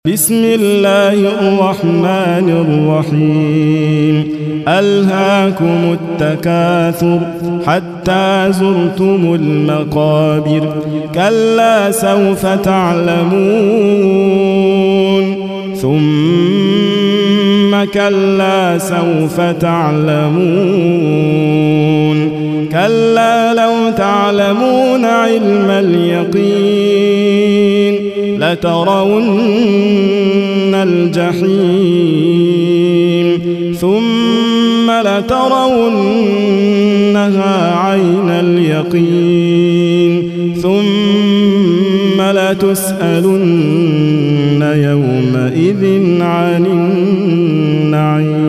بسم الله الرحمن الرحيم ألهاكم التكاثر حتى زرتم المقابر كلا سوف تعلمون ثم كلا سوف تعلمون كلا لو تعلمون علم اليقين لترون الجحيم ثم لترونها عين اليقين ثم لتسألن يومئذ عن النعيم.